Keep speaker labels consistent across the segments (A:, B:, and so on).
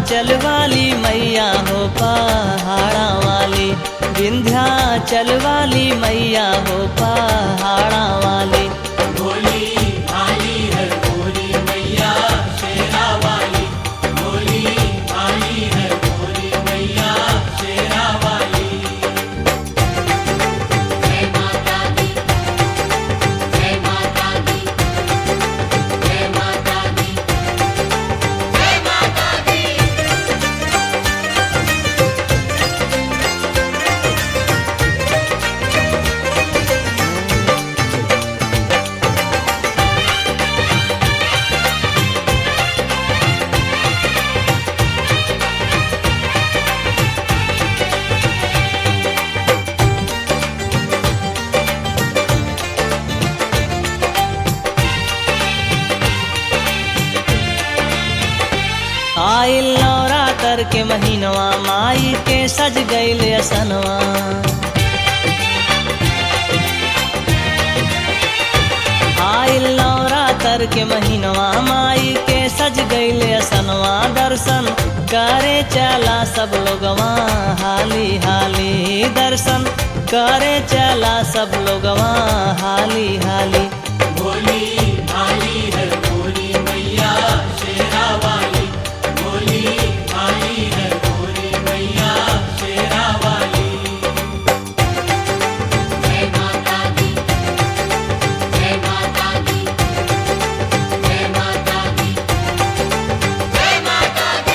A: विंध्याचल वाली मैया हो पहाड़ा वाली, विंध्याचल वाली मैया हो पहाड़ा वाली।
B: भोली भाली है गोरी मैया शेरा वाली, भोली भाली है गोरी मैया शेरा वाली। जय माता दी, जय माता दी, जय माता दी, जय माता दी।
A: आइल नवरात्र के महीनवा माई के सज गईल असनवा। आइल नवरात्र के महीनवा माई के सज गईल असनवा, दर्शन करे चला सब लोगवा हाली हाली, दर्शन करे चला सब लोगवा हाली हाली।
B: भोली भाली है गोरी मैया शेरा वाली, भोली भाली है गोरी मैया शेरा वाली। जय माता दी, जय माता दी, जय माता दी, जय माता दी।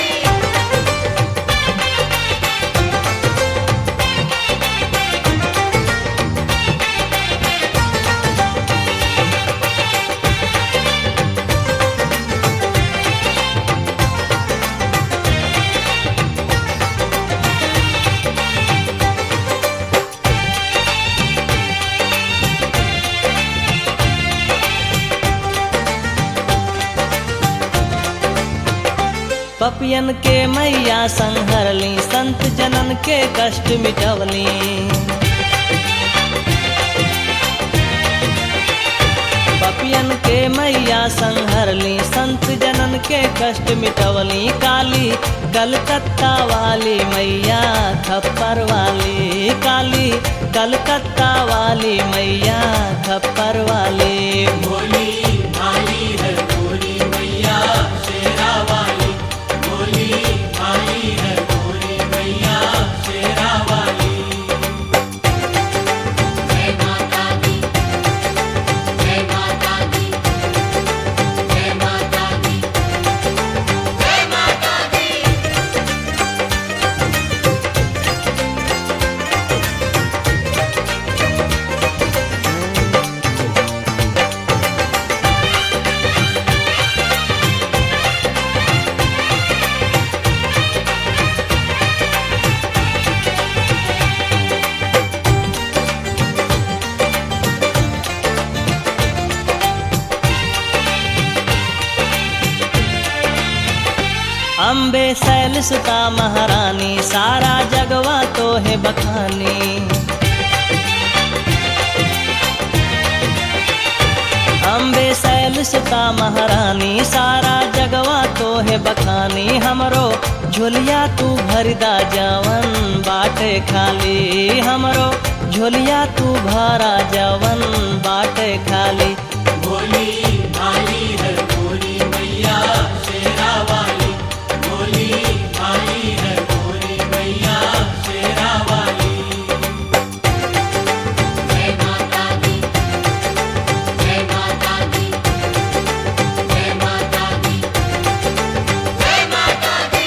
A: पपियन के मैया संहरली, संत जनन के कष्ट मिटवली। पपियन के मैया संहरली, संत जनन के कष्ट मिटवली। काली कलकत्ता वाली मैया खप्पर वाली, काली कलकत्ता वाली मैया खप्पर वाली।
B: भोली भाली है गोरी मैया शेरा वाली, भोली भाली है गोरी मैया शेरा वाली। जय माता दी, जय माता दी, जय माता दी, जय माता दी।
A: अम्बे शैल सुता महारानी, सारा जगवा तो है बखानी। अम्बे शैल सुता महारानी, सारा जगवा तो है बखानी। हमरो झोलिया तू भरदा जवन बाटे खाली, हमरो झोलिया तू भरा जवन बाटे खाली।
B: भोली भाली है गोरी मैया शेरा वाली, भोली भाली है गोरी मैया शेरा वाली। जय माता दी, जय माता दी, जय माता दी, जय माता दी।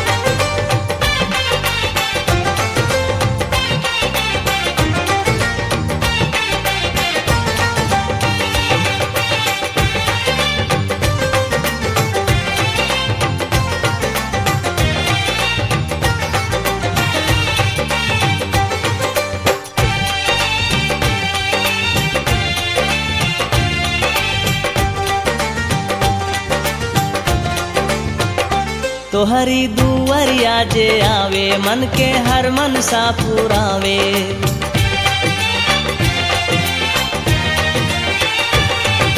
A: तोहरी दुवरिया जे आवे, मन के हर मनसा पुरावे।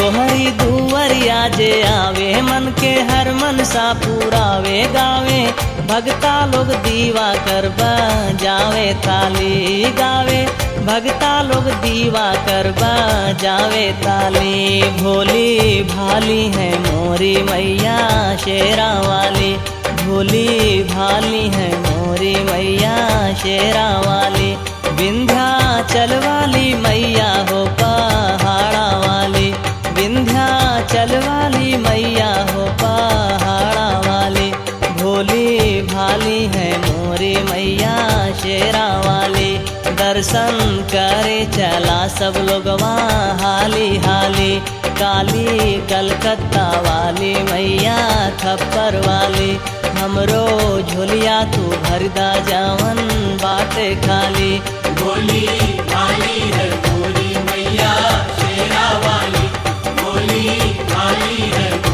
A: तोहरी दुवरिया जे आवे मन के हर मनसा पुरावे गावे भगता लोग दीवा कर जावे ताली गावे भगता लोग दीवा कर जावे ताली भोली भाली है मोरी मैया शेरा वाली भोली भाली है मोरी मैया शेरा वाली विंध्याचल वाली मैया हो पहाड़ा वाली विंध्याचल वाली मैया हो पहाड़ा वाली भोली भाली है मोरी मैया शेरा वाली दर्शन करे चला सब लोग वहाँ हाली हाली काली कलकत्ता वाली मैया खप्पर वाली हमरो झोलिया तू भरदा जावन बाटे खाली
B: भोली भाली है मोरी मैया शेरा वाली भोली भाली है